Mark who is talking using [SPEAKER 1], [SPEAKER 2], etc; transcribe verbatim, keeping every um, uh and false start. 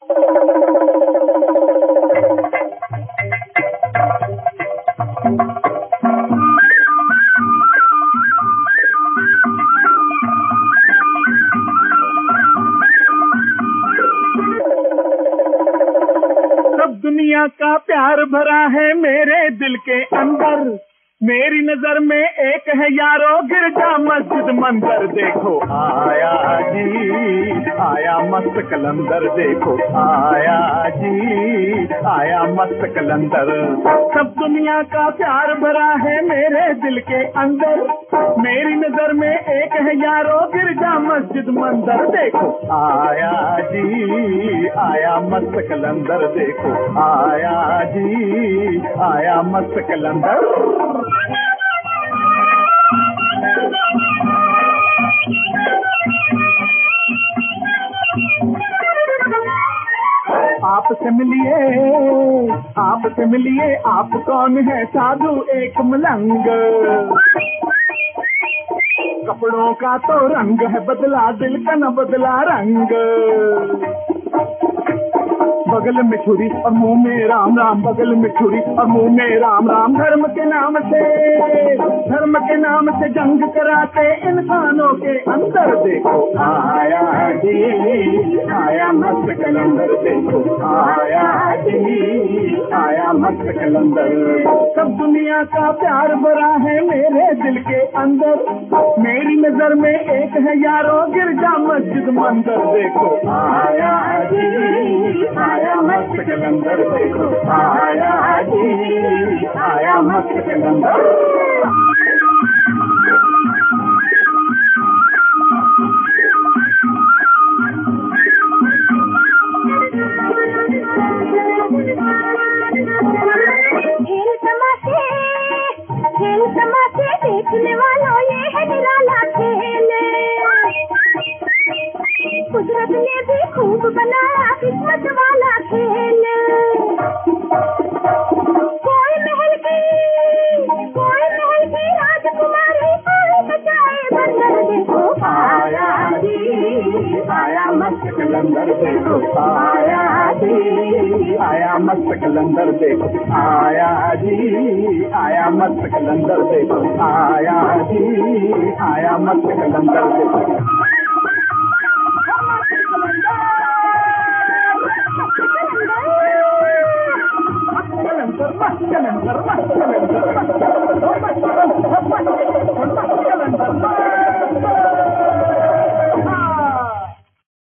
[SPEAKER 1] दुनिया का प्यार भरा है मेरे दिल के अंदर, मेरी नजर में एक है यारो गिरजा मस्जिद मंदिर। देखो आया जी आया मस्त कलंदर, देखो आया जी आया मस्त कलंदर। सब दुनिया का प्यार भरा है मेरे दिल के अंदर, मेरी नजर में एक है यारो गिरजा मस्जिद मंदिर। देखो आया जी आया मस्त कलंदर, देखो आया जी आया मस्त कलंदर। आपसे मिलिए आपसे मिलिए आप कौन है साधु एक मलंग, कपड़ों का तो रंग है बदला दिल का न बदला रंग। बगल में छुरी और मुंह में राम राम, बगल में छुरी और मुंह में राम राम। धर्म के नाम से धर्म के नाम से जंग कराते इंसानों के अंदर। देखो आया जी आया मस्त कलंदर, देखो आया जी आया मस्त कलंदर। सब दुनिया का प्यार भरा है मेरे दिल के अंदर, मेरी नजर में एक है यारो गिरजा मस्जिद मंदिर। देखो आया जी आया मस्त कलंदर, देखो आया जी आया मस्त कलंदर।
[SPEAKER 2] खेल तमाशे खेल तमाशे देखने वालों ये है निराला खेल, कुदरत ने भी खूब बनाया किस्मत वाला खेल। कोई महल की कोई महल की राजकुमारी कोई बचाए बंदर। देखो आया जी आया मस्त कलंदर, देखो आया जी आया मस्त कलंदर, देखो आया जी आया मस्त कलंदर, देखो आया जी आया मस्त कलंदर, देखो।